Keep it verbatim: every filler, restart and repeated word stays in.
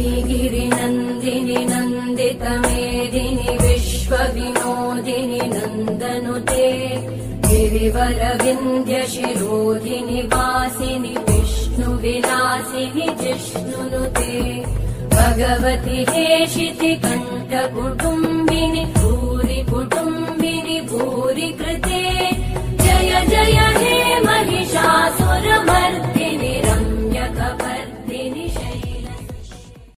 गिरिनन्दिनि नन्दितमेदिनि विश्वविनोदिनि नन्दनुते गिरिवरविन्द्यशिरोधिनि वासिनि विष्णुविलासिनि जिष्णुनुते भगवति हेशिति कण्ठकुटुम्बिनि भूरि कुटुम्बिनि भूरि कृते